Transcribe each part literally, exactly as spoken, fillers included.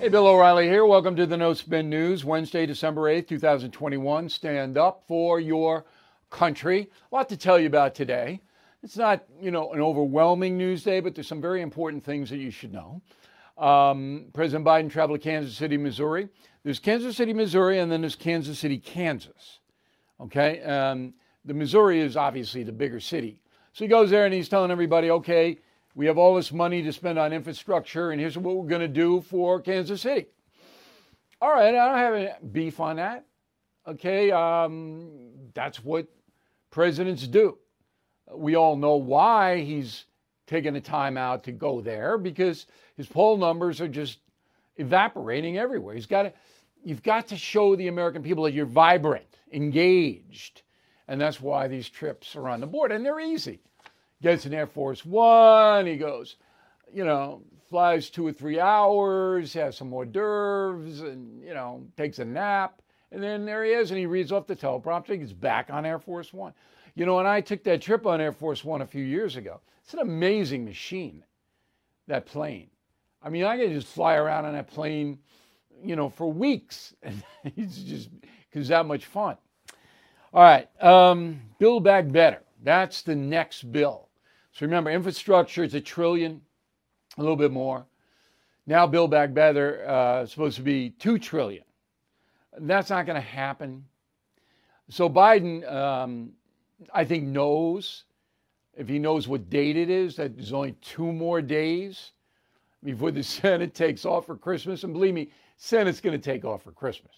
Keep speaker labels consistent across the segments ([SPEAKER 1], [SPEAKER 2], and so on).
[SPEAKER 1] Hey, Bill O'Reilly here. Welcome to the No Spin News, Wednesday, December eighth, two thousand twenty-one. Stand up for your country. A lot to tell you about today. It's not, you know, an overwhelming news day, but there's some very important things that you should know. Um, President Biden traveled to Kansas City, Missouri. There's Kansas City, Missouri, and then there's Kansas City, Kansas. Okay? Um, the Missouri is obviously the bigger city. So he goes there and he's telling everybody, okay, we have all this money to spend on infrastructure, and here's what we're going to do for Kansas City. All right, I don't have any beef on that. Okay, um, that's what presidents do. We all know why he's taking the time out to go there, because his poll numbers are just evaporating everywhere. He's got to, you've got to show the American people that you're vibrant, engaged, and that's why these trips are on the board, and they're easy. Gets an Air Force One, he goes, you know, flies two or three hours, has some hors d'oeuvres, and, you know, takes a nap. And then there he is, and he reads off the teleprompter. He's back on Air Force One. You know, when I took that trip on Air Force One a few years ago, it's an amazing machine, that plane. I mean, I could just fly around on that plane, you know, for weeks. And it's just, because that much fun. All right, um, Build Back Better. That's the next bill. So remember, infrastructure is a trillion, a little bit more. Now Build Back Better uh, is supposed to be two trillion. That's not going to happen. So Biden, um, I think, knows, if he knows what date it is, that there's only two more days before the Senate takes off for Christmas. And believe me, Senate's going to take off for Christmas.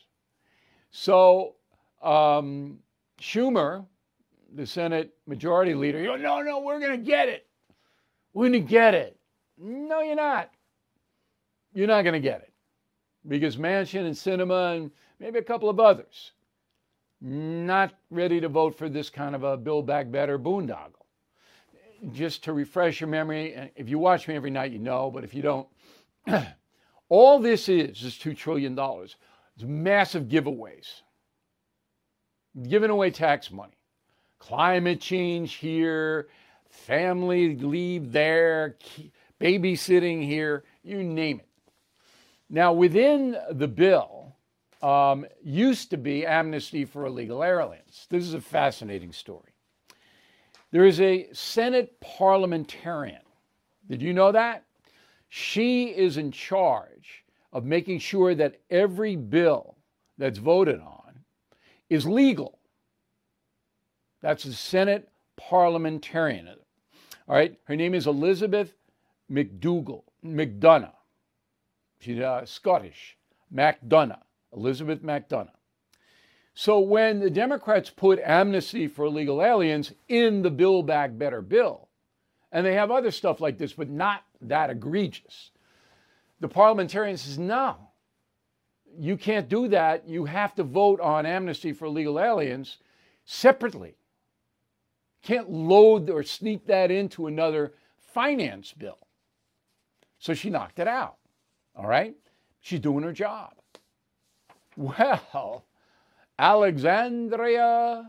[SPEAKER 1] So um, Schumer, the Senate Majority Leader, you go, no, no, we're going to get it. We're going to get it. No, you're not. You're not going to get it. Because Manchin and Sinema and maybe a couple of others not ready to vote for this kind of a Build Back Better boondoggle. Just to refresh your memory, and if you watch me every night, you know, but if you don't, all this is is two trillion dollars. It's massive giveaways. Giving away tax money. Climate change here, family leave there, babysitting here, you name it. Now, within the bill um, used to be amnesty for illegal aliens. This is a fascinating story. There is a Senate parliamentarian. Did you know that? She is in charge of making sure that every bill that's voted on is legal. That's a Senate parliamentarian. All right. Her name is Elizabeth McDougall, McDonough. She's uh, Scottish. McDonough. Elizabeth McDonough. So when the Democrats put amnesty for illegal aliens in the Build Back Better bill, and they have other stuff like this, but not that egregious, the parliamentarian says, no, you can't do that. You have to vote on amnesty for illegal aliens separately. Can't load or sneak that into another finance bill. So she knocked it out. All right? She's doing her job. Well, Alexandria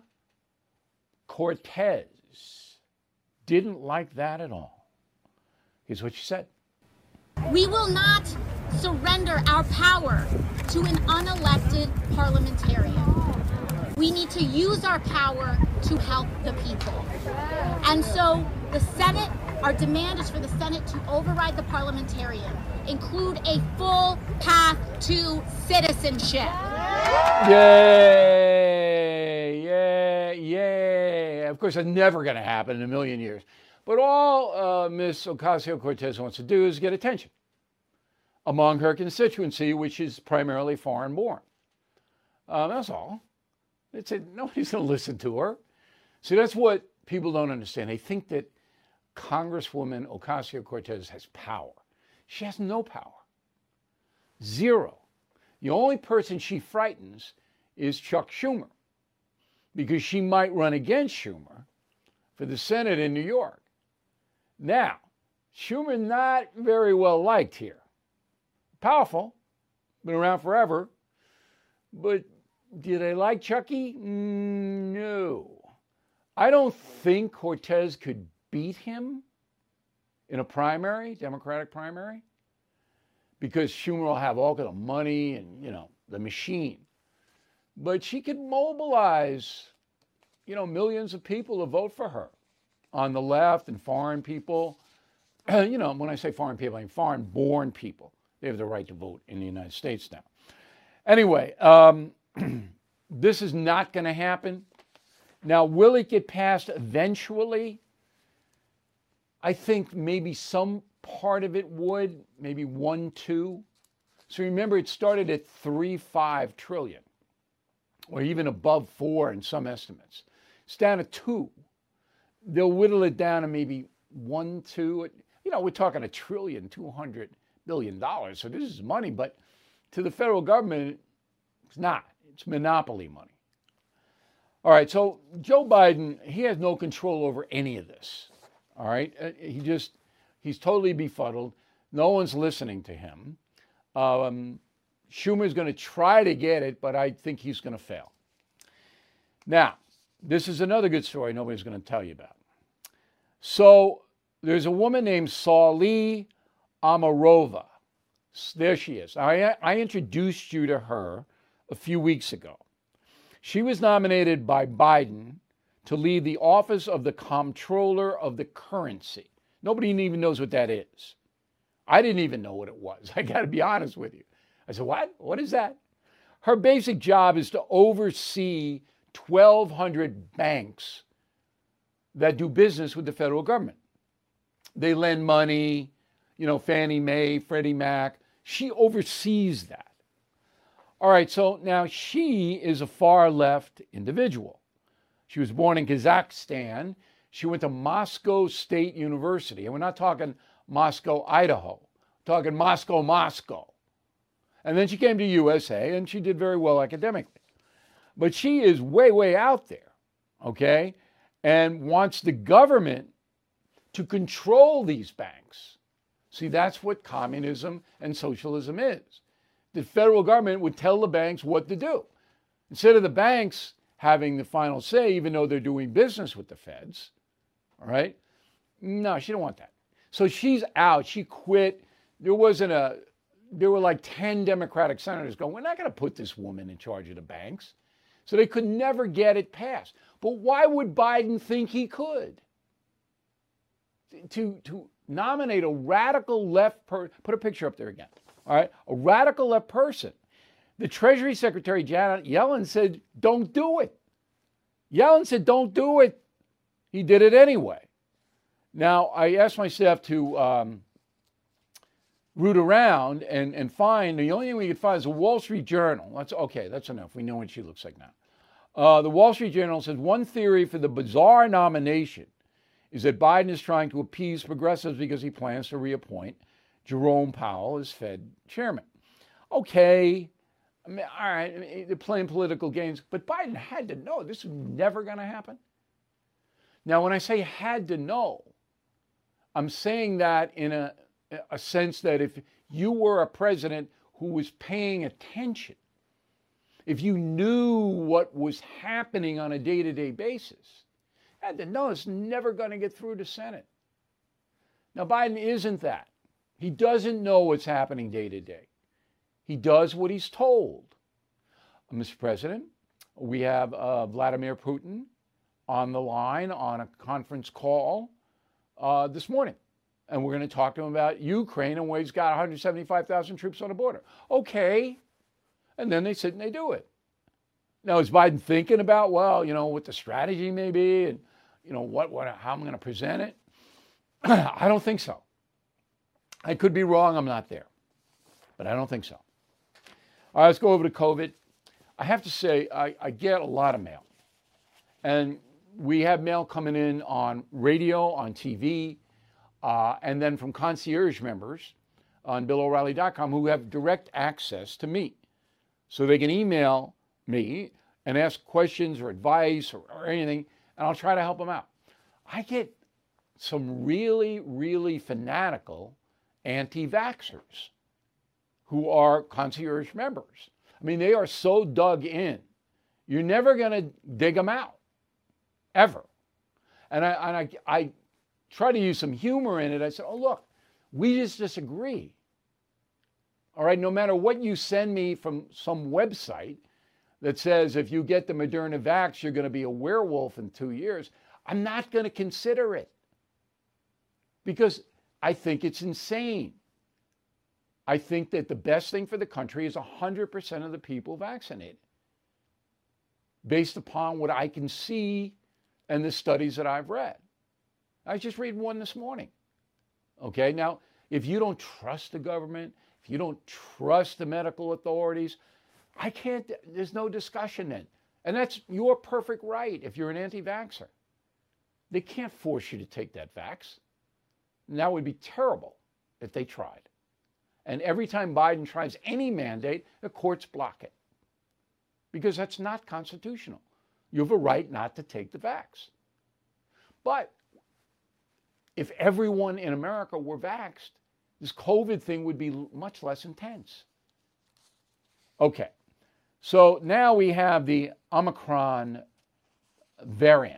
[SPEAKER 1] Cortez didn't like that at all. Here's what she said.
[SPEAKER 2] We will not surrender our power to an unelected parliamentarian. We need to use our power to help the people. And so the Senate, our demand is for the Senate to override the parliamentarian, include a full path to citizenship.
[SPEAKER 1] Yay, yay, yay. Of course, that's never going to happen in a million years. But all uh, Miss Ocasio-Cortez wants to do is get attention among her constituency, which is primarily foreign-born. Um, that's all. It's a, nobody's going to listen to her. See, that's what people don't understand. They think that Congresswoman Ocasio-Cortez has power. She has no power. Zero. The only person she frightens is Chuck Schumer, because she might run against Schumer for the Senate in New York. Now, Schumer not very well liked here. Powerful, been around forever, but do they like Chucky? No. I don't think Cortez could beat him in a primary, Democratic primary, because Schumer will have all kind of money and, you know, the machine. But she could mobilize, you know, millions of people to vote for her on the left and foreign people. You know, when I say foreign people, I mean foreign-born people. They have the right to vote in the United States now. Anyway, um, this is not going to happen. Now, will it get passed eventually? I think maybe some part of it would, maybe one, two. So remember, it started at three, five trillion, or even above four in some estimates. It's down to two. They'll whittle it down to maybe one, two. You know, we're talking a trillion, two hundred billion dollars. So this is money, but to the federal government, it's not. It's monopoly money. All right, so Joe Biden, he has no control over any of this. All right, he just, he's totally befuddled. No one's listening to him. Um, Schumer's going to try to get it, but I think he's going to fail. Now, this is another good story nobody's going to tell you about. So there's a woman named Sauli Amarova. There she is. I, I introduced you to her a few weeks ago. She was nominated by Biden to lead the office of the Comptroller of the Currency. Nobody even knows what that is. I didn't even know what it was. I got to be honest with you. I said, what? What is that? Her basic job is to oversee twelve hundred banks that do business with the federal government. They lend money, you know, Fannie Mae, Freddie Mac. She oversees that. All right, so now she is a far left individual. She was born in Kazakhstan. She went to Moscow State University. And we're not talking Moscow, Idaho. We're talking Moscow, Moscow. And then she came to U S A, and she did very well academically. But she is way, way out there, okay, and wants the government to control these banks. See, that's what communism and socialism is. The federal government would tell the banks what to do. Instead of the banks having the final say, even though they're doing business with the feds, all right? No, she didn't want that. So she's out. She quit. There wasn't a, there were like ten Democratic senators going, we're not going to put this woman in charge of the banks. So they could never get it passed. But why would Biden think he could? To, to nominate a radical left person, put a picture up there again, all right? A radical left person. The Treasury Secretary, Janet Yellen, said, don't do it. Yellen said, don't do it. He did it anyway. Now, I asked my staff to um, root around and, and find, the only thing we could find is a Wall Street Journal. That's okay, that's enough. We know what she looks like now. Uh, the Wall Street Journal says one theory for the bizarre nomination is that Biden is trying to appease progressives because he plans to reappoint Jerome Powell as Fed chairman. Okay, I mean, all right, I mean, they're playing political games, but Biden had to know this was never going to happen. Now, when I say had to know, I'm saying that in a, a sense that if you were a president who was paying attention, if you knew what was happening on a day-to-day basis, had to know it's never going to get through the Senate. Now, Biden isn't that. He doesn't know what's happening day to day. He does what he's told. Uh, Mister President, we have uh, Vladimir Putin on the line on a conference call uh, this morning. And we're going to talk to him about Ukraine and where he's got one hundred seventy-five thousand troops on the border. Okay. And then they sit and they do it. Now, is Biden thinking about, well, you know, what the strategy may be and, you know, what, what, how I'm going to present it? I don't think so. I could be wrong. I'm not there. But I don't think so. All right, let's go over to COVID. I have to say, I, I get a lot of mail. And we have mail coming in on radio, on T V, uh, and then from concierge members on Bill O'Reilly dot com who have direct access to me. So they can email me and ask questions or advice or, or anything, and I'll try to help them out. I get some really, really fanatical anti-vaxxers who are concierge members. I mean, they are so dug in. You're never going to dig them out, ever. And I, and I, I try to use some humor in it. I said, oh, look, we just disagree. All right, no matter what you send me from some website that says if you get the Moderna vax, you're going to be a werewolf in two years, I'm not going to consider it because I think it's insane. I think that the best thing for the country is one hundred percent of the people vaccinated based upon what I can see and the studies that I've read. I was just reading one this morning. Okay, now, if you don't trust the government, if you don't trust the medical authorities, I can't, there's no discussion then. And that's your perfect right if you're an anti-vaxxer. They can't force you to take that vax. And that would be terrible if they tried. And every time Biden tries any mandate, the courts block it. Because that's not constitutional. You have a right not to take the vax. But if everyone in America were vaxxed, this COVID thing would be much less intense. Okay, so now we have the Omicron variant.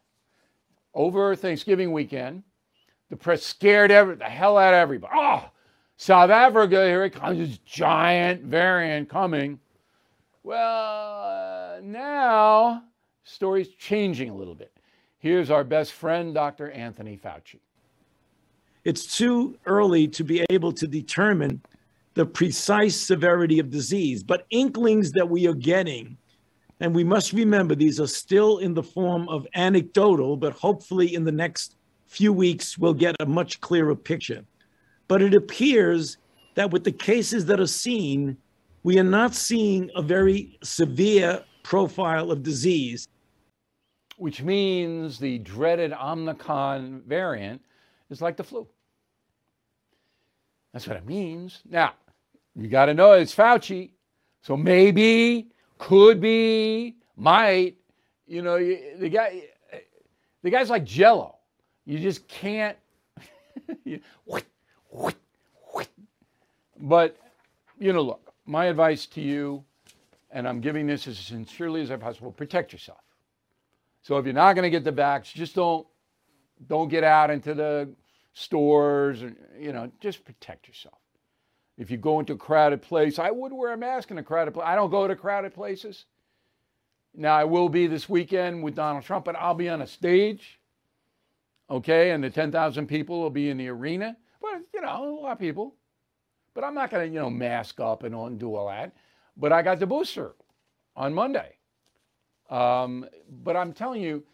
[SPEAKER 1] Over Thanksgiving weekend, the press scared every, the hell out of everybody. Oh, South Africa, here it comes, this giant variant coming. Well, uh, now, story's changing a little bit. Here's our best friend, Doctor Anthony Fauci.
[SPEAKER 3] It's too early to be able to determine the precise severity of disease, but inklings that we are getting, and we must remember these are still in the form of anecdotal, but hopefully in the next few weeks we'll get a much clearer picture. But it appears that with the cases that are seen, we are not seeing a very severe profile of disease.
[SPEAKER 1] Which means the dreaded Omicron variant is like the flu. That's what it means. Now, you got to know it's Fauci. So maybe, could be, might, you know, the guy, the guy's like Jell-O. You just can't, you, what, what, what. But, you know, look, my advice to you, and I'm giving this as sincerely as I possible, protect yourself. So if you're not going to get the vax, just don't, don't get out into the stores, or, you know, just protect yourself. If you go into a crowded place, I would wear a mask in a crowded place. I don't go to crowded places. Now, I will be this weekend with Donald Trump, but I'll be on a stage, okay, and the ten thousand people will be in the arena. But, you know, a lot of people. But I'm not going to, you know, mask up and, and do all that. But I got the booster on Monday. Um, but I'm telling you,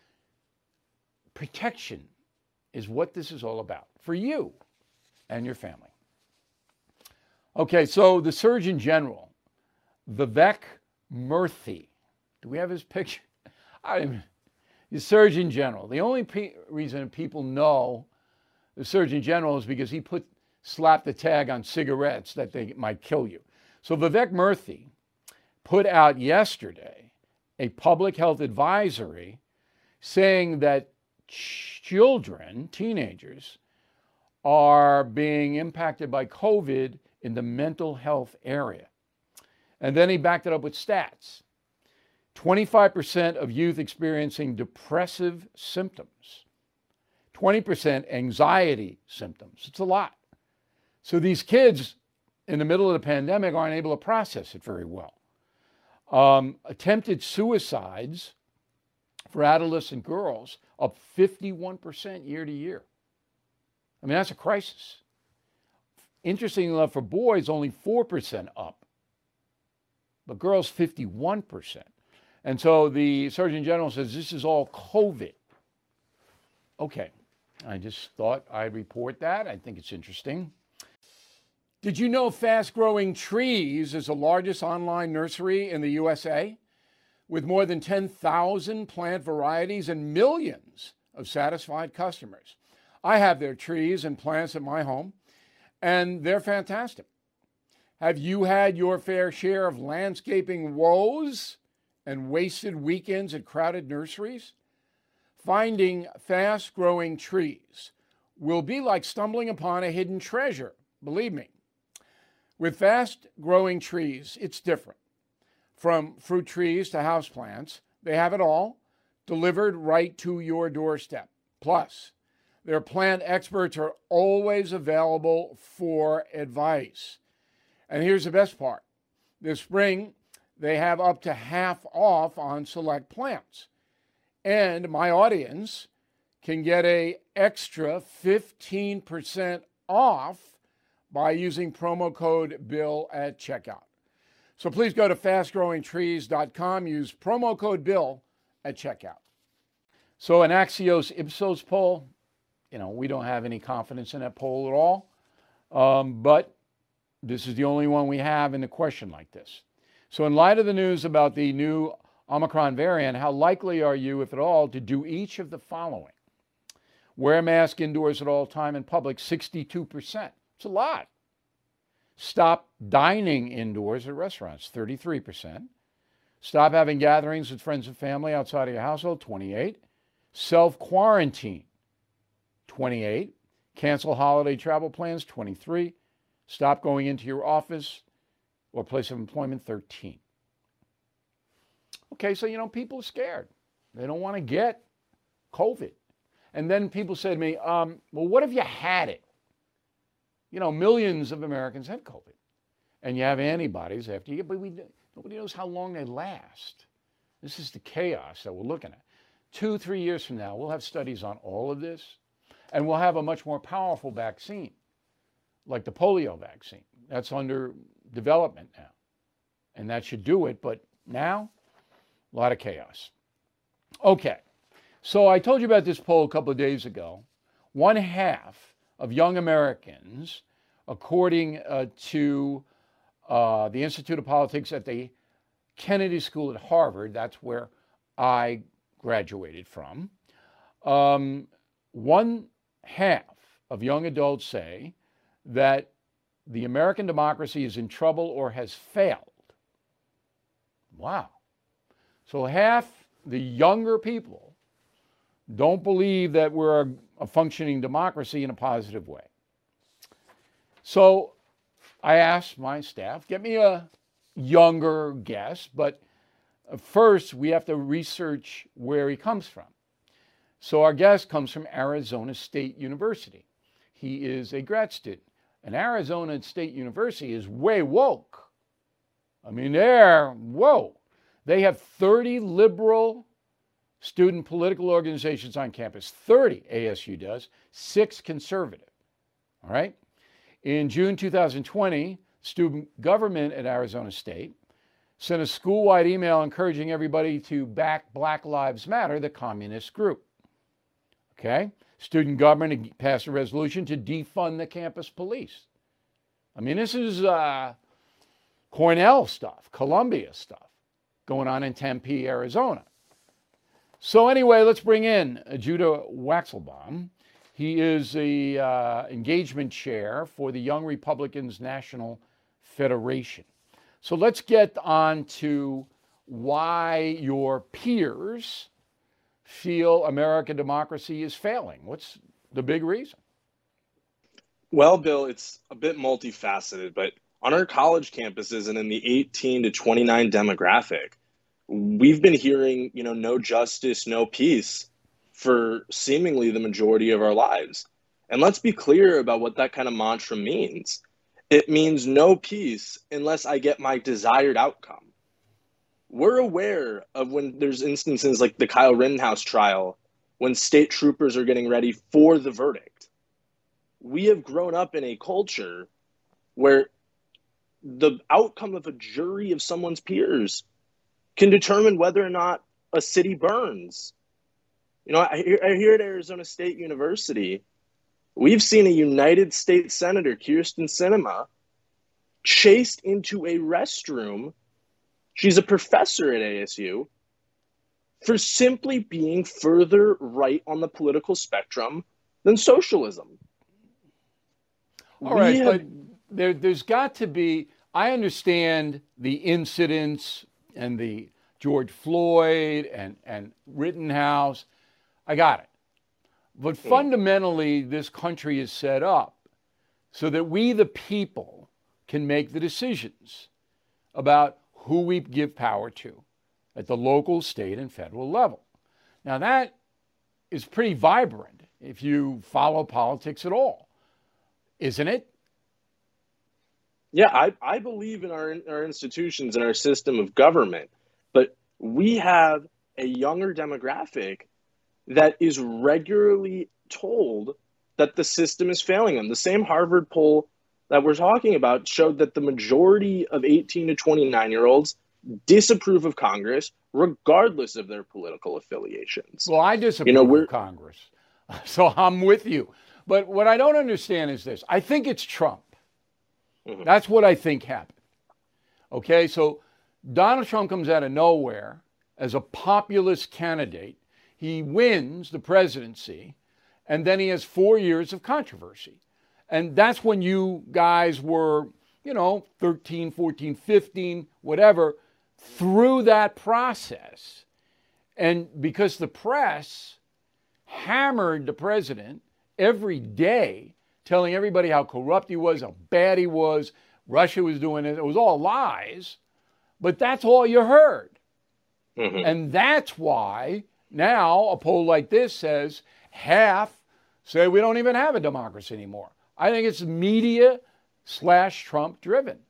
[SPEAKER 1] protection is what this is all about for you and your family. Okay, so the Surgeon General, Vivek Murthy. Do we have his picture? I mean, the Surgeon General. The only pe- reason people know the Surgeon General is because he put slapped the tag on cigarettes that they might kill you. So Vivek Murthy put out yesterday a public health advisory saying that children, teenagers, are being impacted by COVID in the mental health area. And then he backed it up with stats. twenty-five percent of youth experiencing depressive symptoms, twenty percent anxiety symptoms. It's a lot. So these kids in the middle of the pandemic aren't able to process it very well. Um, attempted suicides for adolescent girls up fifty-one percent year to year. I mean, that's a crisis. Interestingly enough, for boys, only four percent up, but girls, fifty-one percent. And so the Surgeon General says this is all COVID. Okay, I just thought I'd report that. I think it's interesting. Did you know Fast Growing Trees is the largest online nursery in the U S A with more than ten thousand plant varieties and millions of satisfied customers? I have their trees and plants at my home, and they're fantastic. Have you had your fair share of landscaping woes and wasted weekends at crowded nurseries? Finding Fast Growing Trees will be like stumbling upon a hidden treasure, believe me. With Fast Growing Trees, it's different. From fruit trees to houseplants, they have it all delivered right to your doorstep. Plus, their plant experts are always available for advice. And here's the best part. This spring, they have up to half off on select plans. And my audience can get a extra fifteen percent off by using promo code BILL at checkout. So please go to fast growing trees dot com, use promo code BILL at checkout. So an Axios Ipsos poll, you know, we don't have any confidence in that poll at all, um, but this is the only one we have in a question like this. So in light of the news about the new Omicron variant, how likely are you, if at all, to do each of the following? Wear a mask indoors at all time in public, sixty-two percent. It's a lot. Stop dining indoors at restaurants, thirty-three percent. Stop having gatherings with friends and family outside of your household, twenty-eight. Self-quarantine, twenty-eight. Cancel holiday travel plans, twenty-three. Stop going into your office or place of employment, thirteen. Okay, so, you know, people are scared. They don't want to get COVID. And then people say to me, um, well, what if you had it? You know, millions of Americans have COVID. And you have antibodies after you get, but we, nobody knows how long they last. This is the chaos that we're looking at. Two, three years from now, we'll have studies on all of this, and we'll have a much more powerful vaccine, like the polio vaccine. That's under development now. And that should do it, but now, a lot of chaos. Okay, so I told you about this poll a couple of days ago. One half of young Americans, according uh, to uh, the Institute of Politics at the Kennedy School at Harvard, that's where I graduated from, um, one half of young adults say that the American democracy is in trouble or has failed. Wow. So half the younger people don't believe that we're a, a functioning democracy in a positive way. So I asked my staff, get me a younger guess, but first we have to research where he comes from. So our guest comes from Arizona State University. He is a grad student. And Arizona State University is way woke. I mean, they're, whoa. They have thirty liberal student political organizations on campus. thirty, A S U does, six conservative. All right? In June two thousand twenty, student government at Arizona State sent a school-wide email encouraging everybody to back Black Lives Matter, the communist group. Okay? Student government passed a resolution to defund the campus police. I mean, this is uh, Cornell stuff, Columbia stuff going on in Tempe, Arizona. So anyway, let's bring in Judah Waxelbaum. He is the uh, engagement chair for the Young Republicans National Federation. So let's get on to why your peers feel American democracy is failing. What's the big reason?
[SPEAKER 4] Well, Bill, it's a bit multifaceted, but on our college campuses and in the eighteen to twenty-nine demographic, we've been hearing, you know, no justice, no peace for seemingly the majority of our lives. And let's be clear about what that kind of mantra means. It means no peace unless I get my desired outcome. We're aware of when there's instances like the Kyle Rittenhouse trial, when state troopers are getting ready for the verdict. We have grown up in a culture where the outcome of a jury of someone's peers can determine whether or not a city burns. You know, I hear, I hear at Arizona State University, we've seen a United States Senator, Kyrsten Sinema, chased into a restroom. She's a professor at A S U, for simply being further right on the political spectrum than socialism.
[SPEAKER 1] All right,
[SPEAKER 4] have,
[SPEAKER 1] but there, there's got to be, I understand the incidents and the George Floyd and, and Rittenhouse. I got it. But fundamentally, this country is set up so that we, the people, can make the decisions about who we give power to at the local, state, and federal level. Now, that is pretty vibrant if you follow politics at all, isn't it?
[SPEAKER 4] Yeah, I, I believe in our, our institutions and our system of government, but we have a younger demographic that is regularly told that the system is failing them. The same Harvard poll that we're talking about showed that the majority of eighteen to twenty-nine year olds disapprove of Congress, regardless of their political affiliations.
[SPEAKER 1] Well, I
[SPEAKER 4] You know,
[SPEAKER 1] disapprove
[SPEAKER 4] we're
[SPEAKER 1] of Congress, so I'm with you. But what I don't understand is this. I think it's Trump.
[SPEAKER 4] Mhm.
[SPEAKER 1] That's what I think happened. Okay, so Donald Trump comes out of nowhere as a populist candidate. He wins the presidency, and then he has four years of controversy. And that's when you guys were, you know, thirteen, fourteen, fifteen, whatever, through that process. And because the press hammered the president every day, telling everybody how corrupt he was, how bad he was, Russia was doing it, it was all lies, but that's all you heard.
[SPEAKER 4] Mhm.
[SPEAKER 1] And that's why now a poll like this says half say we don't even have a democracy anymore. I think it's media slash Trump driven.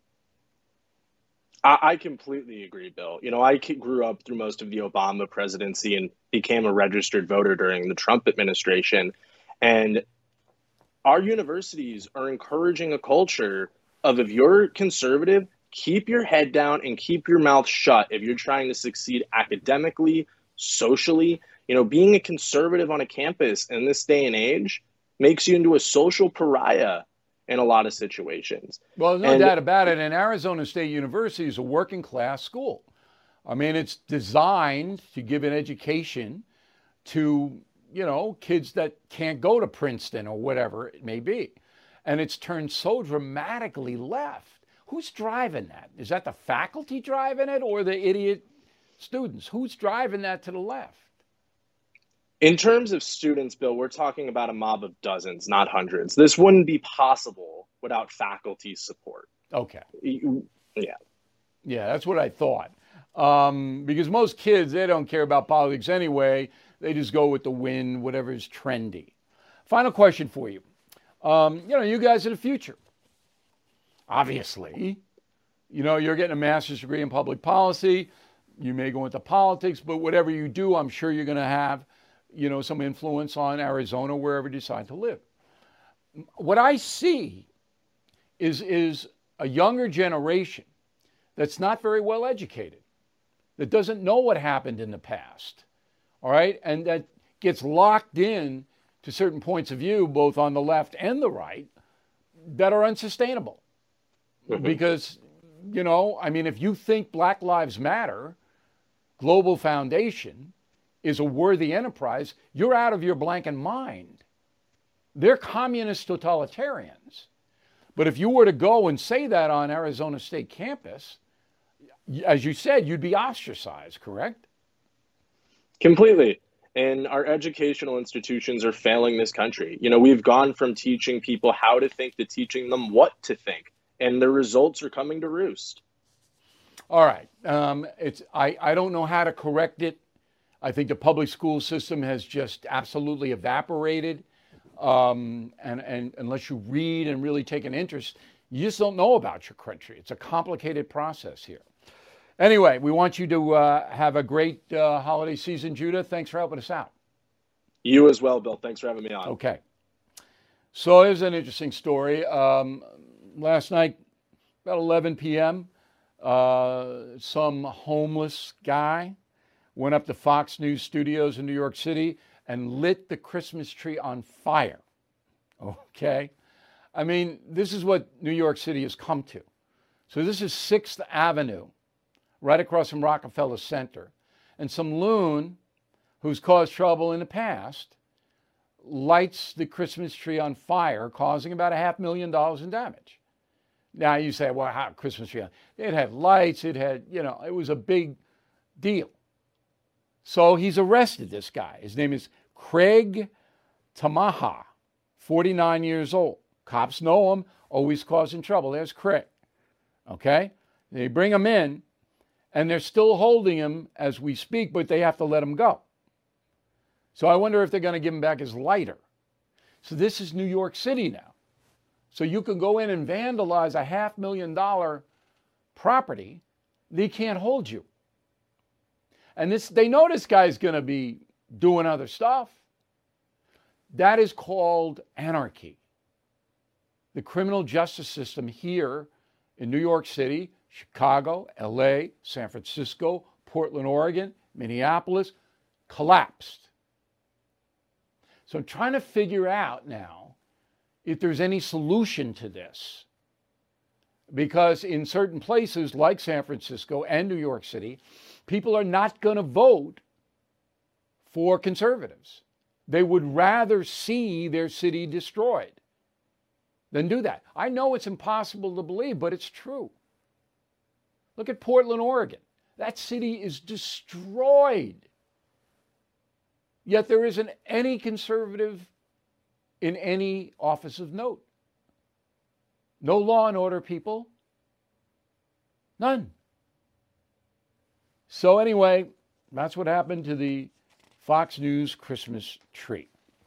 [SPEAKER 4] I, I completely agree, Bill. You know, I ki- grew up through most of the Obama presidency and became a registered voter during the Trump administration. And our universities are encouraging a culture of, if you're conservative, keep your head down and keep your mouth shut if you're trying to succeed academically, socially. You know, being a conservative on a campus in this day and age makes you into a social pariah in a lot of situations.
[SPEAKER 1] Well, there's no
[SPEAKER 4] And
[SPEAKER 1] doubt about it. And Arizona State University is a working class school. I mean, it's designed to give an education to, you know, kids that can't go to Princeton or whatever it may be. And it's turned so dramatically left. Who's driving that? Is that the faculty driving it or the idiot students? Who's driving that to the left?
[SPEAKER 4] in terms of students, Bill, we're talking about a mob of dozens, not hundreds. This wouldn't be possible without faculty support.
[SPEAKER 1] Okay.
[SPEAKER 4] You- Yeah.
[SPEAKER 1] Yeah, that's what I thought. Um, because most kids, they don't care about politics anyway. They just go with the wind, whatever is trendy. Final question for you. Um, you know, you guys are the future. Obviously, you know, you're getting a master's degree in public policy. You may go into politics, but whatever you do, I'm sure you're going to have, you know, some influence on Arizona, wherever you decide to live. What I see is, is a younger generation that's not very well educated, that doesn't know what happened in the past, all right? And that gets locked in to certain points of view, both on the left and the right, that are unsustainable.
[SPEAKER 4] Mhm.
[SPEAKER 1] Because, you know, I mean, if you think Black Lives Matter, Global Foundation, is a worthy enterprise, you're out of your blanking mind. They're communist totalitarians. But if you were to go and say that on Arizona State campus, as you said, you'd be ostracized, correct?
[SPEAKER 4] Completely. And our educational institutions are failing this country. You know, we've gone from teaching people how to think to teaching them what to think, and the results are coming to roost.
[SPEAKER 1] All right. Um, it's I, I don't know how to correct it. I think the public school system has just absolutely evaporated. Um, and, and unless you read and really take an interest, you just don't know about your country. It's a complicated process here. Anyway, we want you to uh, have a great uh, holiday season, Judah. Thanks for helping us out.
[SPEAKER 4] You as well, Bill. Thanks for having me on.
[SPEAKER 1] Okay. So here's an interesting story. Um, last night, about eleven p.m., uh, some homeless guy went up to Fox News studios in New York City and lit the Christmas tree on fire. Okay? I mean, this is what New York City has come to. So this is sixth Avenue, right across from Rockefeller Center. And some loon who's caused trouble in the past lights the Christmas tree on fire, causing about a half million dollars in damage. Now you say, well, how Christmas tree? It had lights, it had, you know, it was a big deal. So he's arrested, this guy. His name is Craig Tamaha, forty-nine years old. Cops know him, always causing trouble. There's Craig. Okay? They bring him in, and they're still holding him as we speak, but they have to let him go. So I wonder if they're going to give him back his lighter. So this is New York City now. So you can go in and vandalize a half million dollar property. They can't hold you. And this, they know this guy's going to be doing other stuff. That is called anarchy. The criminal justice system here in New York City, Chicago, L A, San Francisco, Portland, Oregon, Minneapolis, collapsed. So I'm trying to figure out now if there's any solution to this. Because in certain places like San Francisco and New York City, people are not going to vote for conservatives. They would rather see their city destroyed than do that. I know it's impossible to believe, but it's true. Look at Portland, Oregon. That city is destroyed. Yet there isn't any conservative in any office of note. No law and order people. None. So anyway, that's what happened to the Fox News Christmas tree.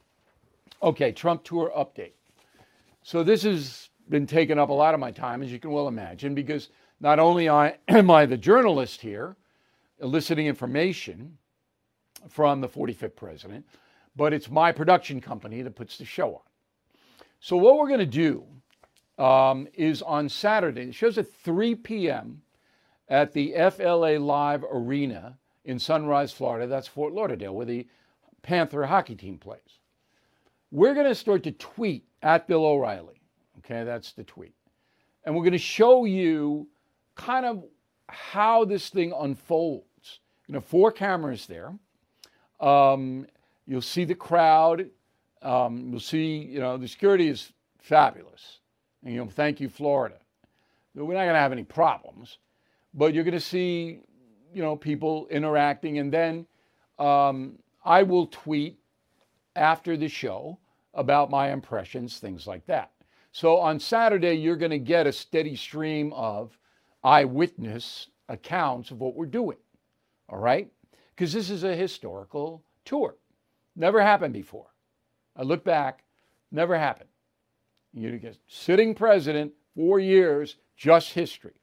[SPEAKER 1] Okay, Trump tour update. So this has been taking up a lot of my time, as you can well imagine, because not only I, am I the journalist here, eliciting information from the forty-fifth president, but it's my production company that puts the show on. So what we're going to do um, is on Saturday, the show's at three p.m. at the F L A Live Arena in Sunrise, Florida. That's Fort Lauderdale, where the Panther hockey team plays. We're going to start to tweet at Bill O'Reilly. Okay, that's the tweet. And we're going to show you kind of how this thing unfolds. You know, four cameras there. Um, you'll see the crowd. Um, you'll see, you know, the security is fabulous. And, you know, thank you, Florida. We're not going to have any problems. But you're going to see, you know, people interacting. And then um, I will tweet after the show about my impressions, things like that. So on Saturday, you're going to get a steady stream of eyewitness accounts of what we're doing, all right? Because this is a historical tour. Never happened before. I look back, never happened. You get sitting president, four years, just history.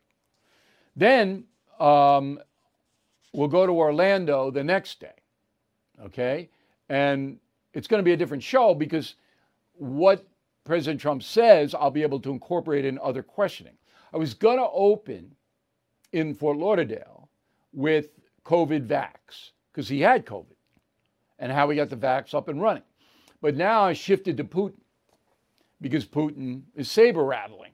[SPEAKER 1] Then um, we'll go to Orlando the next day, okay? And it's going to be a different show because what President Trump says, I'll be able to incorporate in other questioning. I was going to open in Fort Lauderdale with COVID vax because he had COVID and how we got the vax up and running. But now I shifted to Putin because Putin is saber rattling,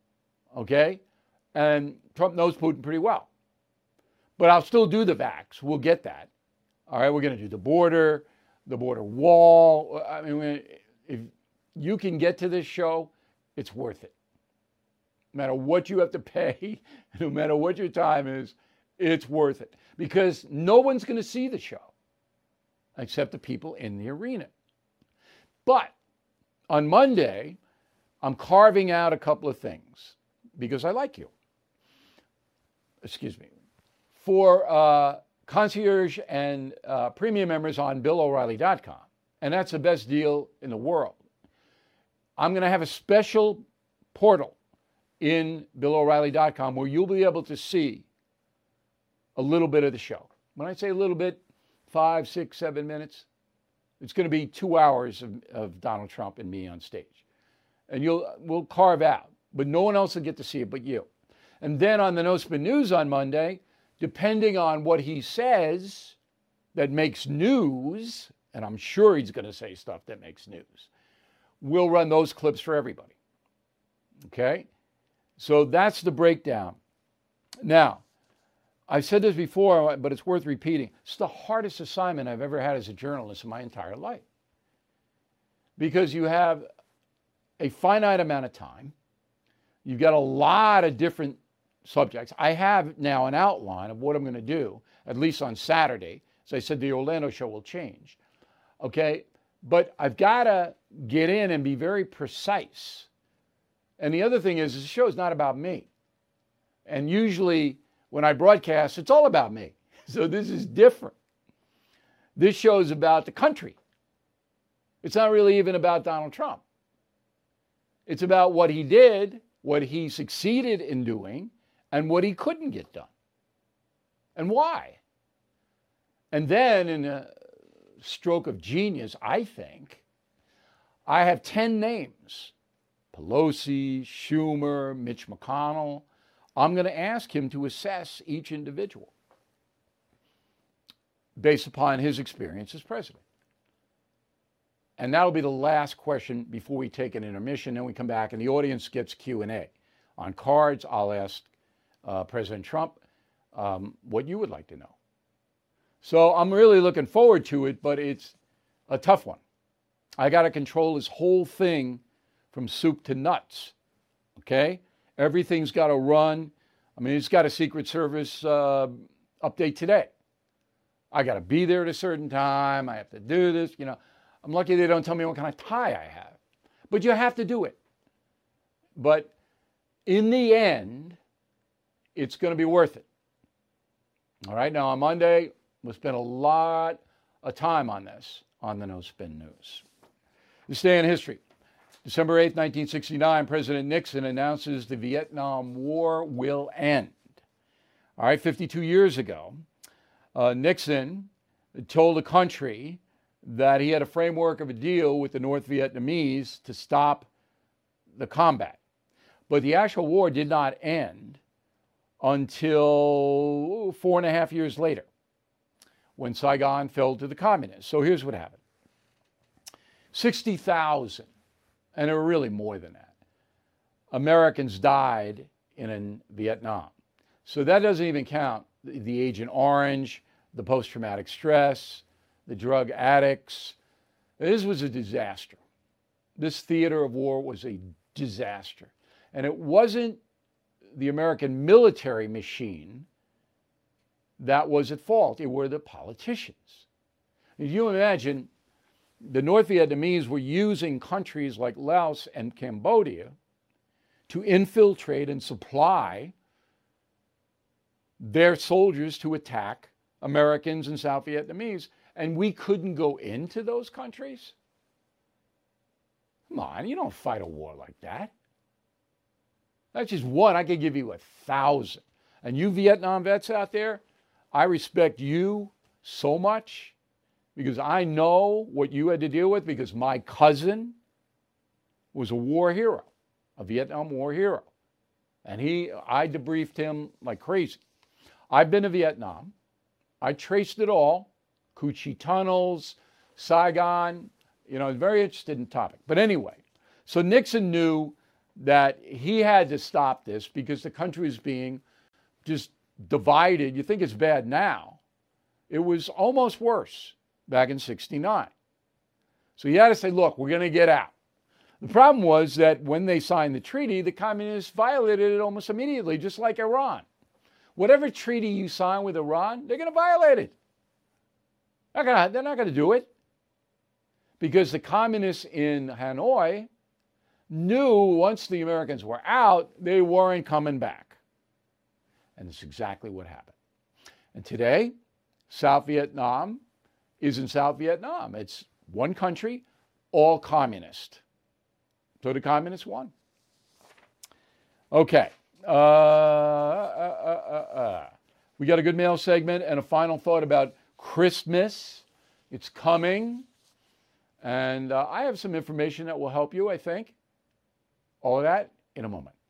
[SPEAKER 1] okay? And Trump knows Putin pretty well. But I'll still do the vax. We'll get that. All right, we're going to do the border, the border wall. I mean, if you can get to this show, it's worth it. No matter what you have to pay, no matter what your time is, it's worth it. Because no one's going to see the show except the people in the arena. But on Monday, I'm carving out a couple of things because I like you. Excuse me. For uh, concierge and uh, premium members on Bill O'Reilly dot com, and that's the best deal in the world. I'm going to have a special portal in Bill O'Reilly dot com where you'll be able to see a little bit of the show. When I say a little bit, five, six, seven minutes, it's going to be two hours of, of Donald Trump and me on stage. And you'll we'll carve out, but no one else will get to see it but you. And then on the No Spin News on Monday, depending on what he says that makes news, and I'm sure he's going to say stuff that makes news, we'll run those clips for everybody. Okay? So that's the breakdown. Now, I've said this before, but it's worth repeating. It's the hardest assignment I've ever had as a journalist in my entire life. Because you have a finite amount of time. You've got a lot of different subjects. I have now an outline of what I'm going to do, at least on Saturday. As I said, the Orlando show will change. Okay? But I've got to get in and be very precise. And the other thing is, the show is not about me. And usually when I broadcast, it's all about me. So this is different. This show is about the country. It's not really even about Donald Trump. It's about what he did, what he succeeded in doing, and what he couldn't get done. And why? And then, in a stroke of genius, I think, I have ten names. Pelosi, Schumer, Mitch McConnell. I'm going to ask him to assess each individual based upon his experience as president. And that'll be the last question before we take an intermission. Then we come back and the audience gets Q and A. On cards, I'll ask uh, President Trump um, what you would like to know. So I'm really looking forward to it, but it's a tough one. I got to control this whole thing from soup to nuts, okay? Everything's got to run. I mean, it's got a Secret Service uh, update today. I got to be there at a certain time. I have to do this, you know. I'm lucky they don't tell me what kind of tie I have. But you have to do it. But in the end, it's going to be worth it. All right, now on Monday, we'll spend a lot of time on this on the No Spin News. This day in history. December eighth, nineteen sixty-nine, President Nixon announces the Vietnam War will end. All right, fifty-two years ago, uh, Nixon told the country that he had a framework of a deal with the North Vietnamese to stop the combat. But the actual war did not end until four and a half years later, when Saigon fell to the communists. So here's what happened. sixty thousand, and there were really more than that, Americans died in Vietnam. So that doesn't even count the, the Agent Orange, the post-traumatic stress, the drug addicts. This was a disaster. This theater of war was a disaster. And it wasn't the American military machine that was at fault. It were the politicians. If you imagine, the North Vietnamese were using countries like Laos and Cambodia to infiltrate and supply their soldiers to attack Americans and South Vietnamese, and we couldn't go into those countries? Come on, you don't fight a war like that. That's just one. I could give you a thousand. And you Vietnam vets out there, I respect you so much because I know what you had to deal with, because my cousin was a war hero, a Vietnam War hero. And he, I debriefed him like crazy. I've been to Vietnam. I traced it all. Cu Chi tunnels, Saigon, you know, I was very interested in the topic. But anyway, so Nixon knew that he had to stop this because the country was being just divided. You think it's bad now. It was almost worse back in sixty-nine. So he had to say, look, we're going to get out. The problem was that when they signed the treaty, the communists violated it almost immediately, just like Iran. Whatever treaty you sign with Iran, they're going to violate it. They're, gonna, they're not going to do it. Because the communists in Hanoi knew once the Americans were out, they weren't coming back. And it's exactly what happened. And today, South Vietnam isn't South Vietnam. It's one country, all communist. So the communists won. Okay. Uh, uh, uh, uh, uh. We got a good mail segment and a final thought about Christmas. It's coming. And uh, I have some information that will help you, I think. All of that in a moment.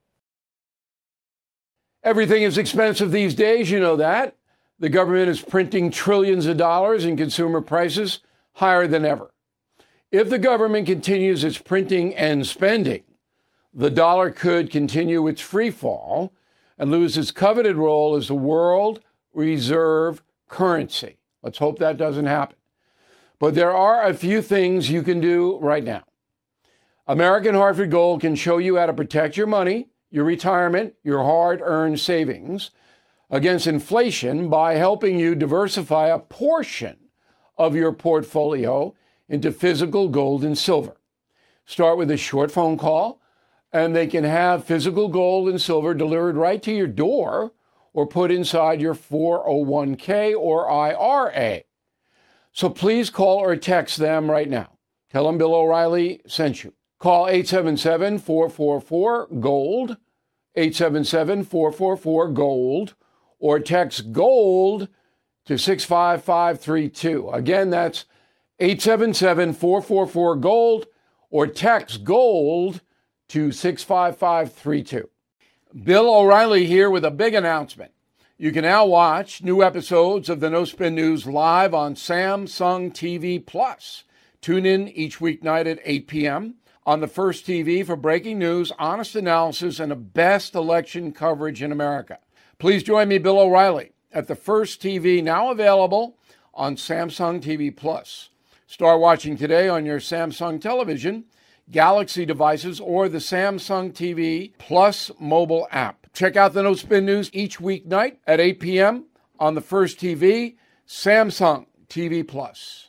[SPEAKER 1] Everything is expensive these days, you know that. The government is printing trillions of dollars and consumer prices higher than ever. If the government continues its printing and spending, the dollar could continue its free fall and lose its coveted role as the world reserve currency. Let's hope that doesn't happen. But there are a few things you can do right now. American Hartford Gold can show you how to protect your money, your retirement, your hard-earned savings against inflation by helping you diversify a portion of your portfolio into physical gold and silver. Start with a short phone call, and they can have physical gold and silver delivered right to your door or put inside your four oh one k or I R A. So please call or text them right now. Tell them Bill O'Reilly sent you. Call eight seven seven, four four four, GOLD, eight seven seven, four four four, GOLD, or text GOLD to six five five three two. Again, that's eight seven seven, four four four, GOLD, or text GOLD to six five five three two. Bill O'Reilly here with a big announcement. You can now watch new episodes of the No Spin News live on Samsung T V Plus. Tune in each weeknight at eight p.m. on the First T V for breaking news, honest analysis, and the best election coverage in America. Please join me, Bill O'Reilly, at the First T V, now available on Samsung T V Plus. Start watching today on your Samsung television, Galaxy devices, or the Samsung T V Plus mobile app. Check out the No Spin News each weeknight at eight p.m. on the First T V, Samsung T V Plus.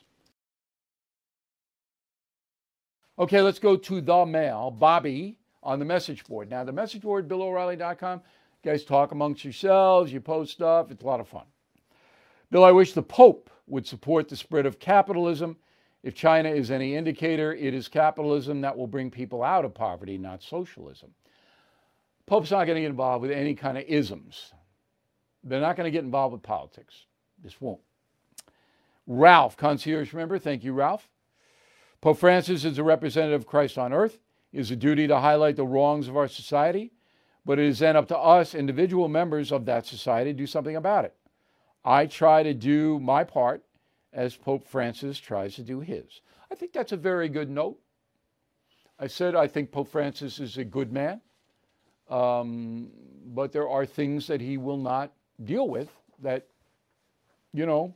[SPEAKER 1] Okay, let's go to the mail. Bobby on the message board. Now, the message board, bill o'reilly dot com. You guys talk amongst yourselves. You post stuff. It's a lot of fun. Bill, I wish the Pope would support the spread of capitalism. If China is any indicator, it is capitalism that will bring people out of poverty, not socialism. Pope's not going to get involved with any kind of isms. They're not going to get involved with politics. This won't. Ralph, concierge member. Thank you, Ralph. Pope Francis is a representative of Christ on earth. It is a duty to highlight the wrongs of our society, but it is then up to us, individual members of that society, to do something about it. I try to do my part as Pope Francis tries to do his. I think that's a very good note. I said I think Pope Francis is a good man, um, but there are things that he will not deal with that, you know,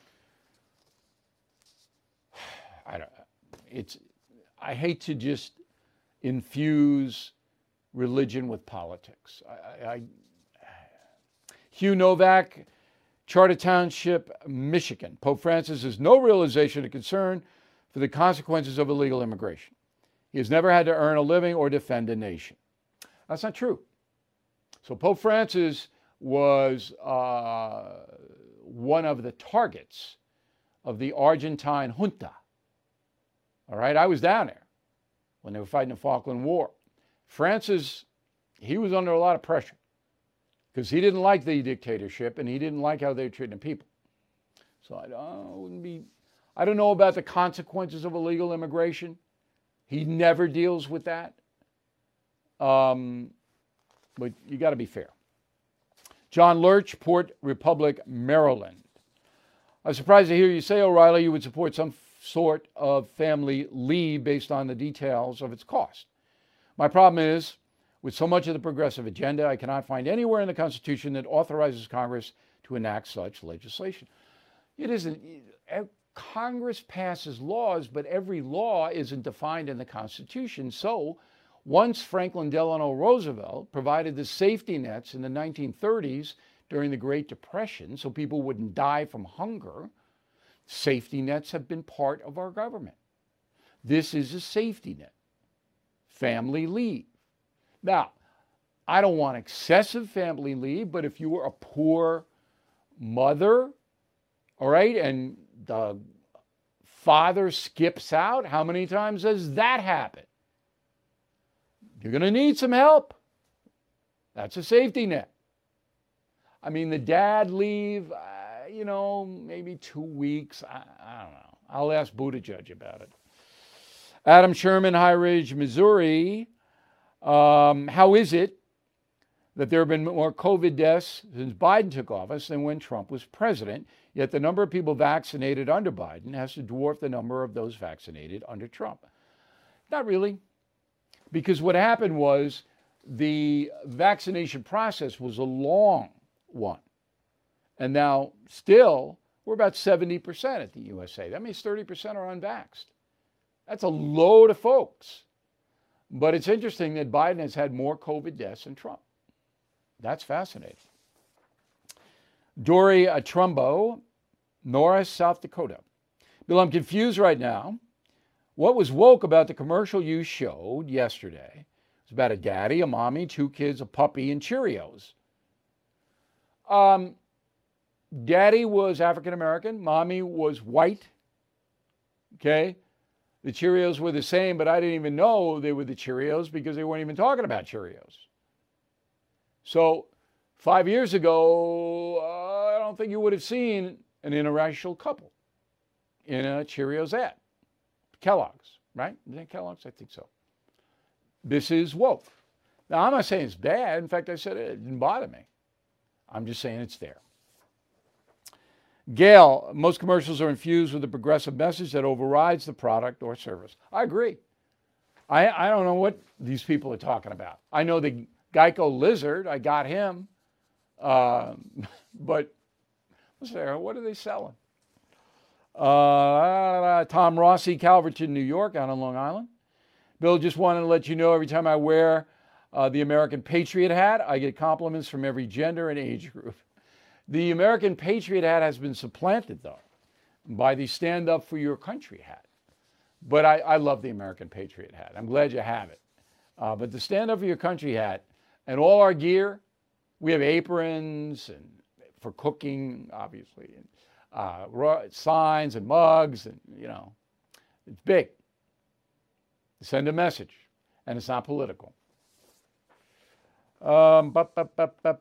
[SPEAKER 1] I don't It's, I hate to just infuse religion with politics. I, I, Hugh Novak, Charter Township, Michigan. Pope Francis has no realization of concern for the consequences of illegal immigration. He has never had to earn a living or defend a nation. That's not true. So Pope Francis was uh, one of the targets of the Argentine junta. All right, I was down there when they were fighting the Falkland War. Francis, he was under a lot of pressure because he didn't like the dictatorship and he didn't like how they were treating the people. So I don't, wouldn't be, I don't know about the consequences of illegal immigration. He never deals with that. Um, but you got to be fair. John Lurch, Port Republic, Maryland. I was surprised to hear you say, O'Reilly, you would support some sort of family leave based on the details of its cost. My problem is, with so much of the progressive agenda, I cannot find anywhere in the Constitution that authorizes Congress to enact such legislation. It isn't. Congress passes laws, but every law isn't defined in the Constitution. So once Franklin Delano Roosevelt provided the safety nets in the nineteen thirties during the Great Depression so people wouldn't die from hunger, safety nets have been part of our government. This is a safety net. Family leave. Now, I don't want excessive family leave, but if you were a poor mother, all right, and the father skips out, how many times does that happen? You're going to need some help. That's a safety net. I mean, the dad leave, uh, you know, maybe two weeks. I, I don't know. I'll ask Buttigieg about it. Adam Sherman, High Ridge, Missouri. Um, how is it that there have been more COVID deaths since Biden took office than when Trump was president, yet the number of people vaccinated under Biden has to dwarf the number of those vaccinated under Trump? Not really, because what happened was the vaccination process was a long one. And now still, we're about seventy percent at the U S A. That means thirty percent are unvaxxed. That's a load of folks. But it's interesting that Biden has had more COVID deaths than Trump. That's fascinating. Dory Trumbo, Norris, South Dakota. Bill, I'm confused right now. What was woke about the commercial you showed yesterday? It was about a daddy, a mommy, two kids, a puppy, and Cheerios. Um, daddy was African American. Mommy was white. Okay. The Cheerios were the same, but I didn't even know they were the Cheerios because they weren't even talking about Cheerios. So five years ago, uh, I don't think you would have seen an interracial couple in a Cheerios ad. Kellogg's, right? Is that Kellogg's? I think so. This is woke. Now, I'm not saying it's bad. In fact, I said it, it didn't bother me. I'm just saying it's there. Gail, most commercials are infused with a progressive message that overrides the product or service. I agree. I, I don't know what these people are talking about. I know the Geico Lizard, I got him. Uh, but what's there? What are they selling? Uh, Tom Rossi, Calverton, New York, out on Long Island. Bill, just wanted to let you know every time I wear uh, the American Patriot hat, I get compliments from every gender and age group. The American Patriot hat has been supplanted, though, by the Stand Up for Your Country hat. But I, I love the American Patriot hat. I'm glad you have it. Uh, but the Stand Up for Your Country hat and all our gear, we have aprons and for cooking, obviously, and uh, signs and mugs, and, you know, it's big. Send a message, and it's not political. Um, ba, ba, ba, ba,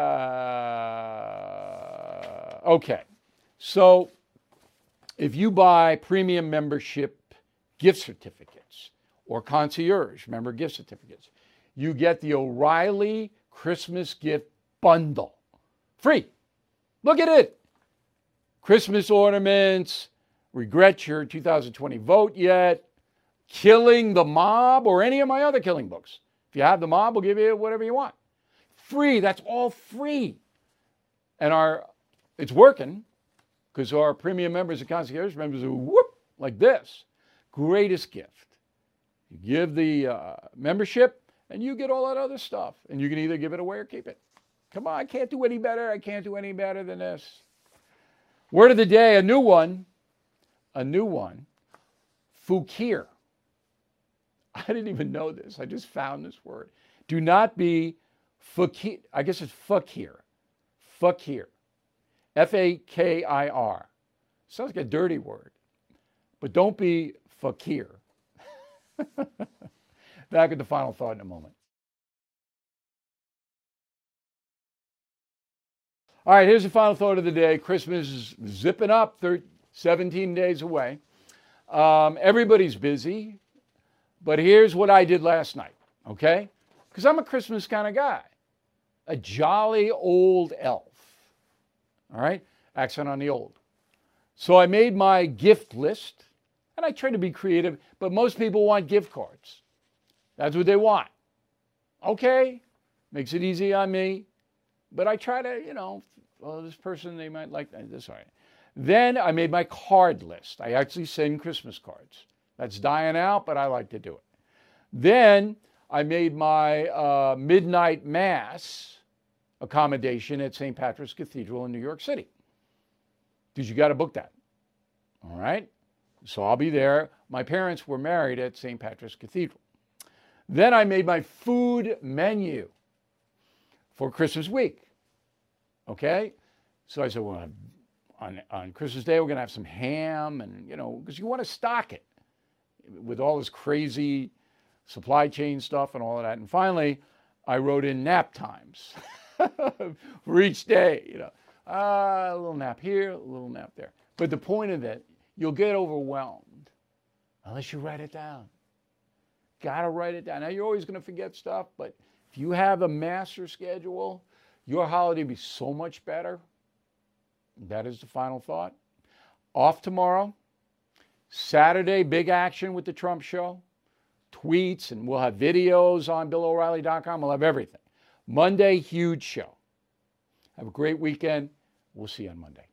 [SPEAKER 1] ba. Okay, so if you buy premium membership gift certificates or concierge member gift certificates, you get the O'Reilly Christmas gift bundle. Free. Look at it. Christmas ornaments, regret your two thousand twenty vote yet, Killing the Mob, or any of my other killing books. If you have the Mob, we'll give you whatever you want. Free. That's all free. And our it's working because our premium members and concierge members are whoop like this. Greatest gift. You give the uh, membership and you get all that other stuff. And you can either give it away or keep it. Come on, I can't do any better. I can't do any better than this. Word of the day, a new one. A new one. Fakir. I didn't even know this. I just found this word. Do not be fakir. I guess it's fakir. Fakir. F A K I R. Sounds like a dirty word. But don't be fakir. Back at the final thought in a moment. All right, here's the final thought of the day. Christmas is zipping up, seventeen days away. Um, everybody's busy. But here's what I did last night, okay? Because I'm a Christmas kind of guy. A jolly old elf. All right? Accent on the old. So I made my gift list, and I try to be creative, but most people want gift cards. That's what they want. Okay, makes it easy on me. But I try to, you know, well, this person, they might like this. All right. Then I made my card list. I actually send Christmas cards. That's dying out, but I like to do it. Then I made my uh, midnight mass accommodation at Saint Patrick's Cathedral in New York City. Because you got to book that. All right? So I'll be there. My parents were married at Saint Patrick's Cathedral. Then I made my food menu for Christmas week. Okay? So I said, well, on, on Christmas Day, we're going to have some ham, and, you know, because you want to stock it with all this crazy supply chain stuff and all of that. And finally, I wrote in nap times for each day. You know, uh, a little nap here, a little nap there. But the point of it, you'll get overwhelmed unless you write it down. Got to write it down. Now, you're always going to forget stuff, but if you have a master schedule, your holiday will be so much better. That is the final thought. Off tomorrow. Saturday, big action with the Trump show. Tweets, and we'll have videos on Bill O'Reilly dot com. We'll have everything. Monday, huge show. Have a great weekend. We'll see you on Monday.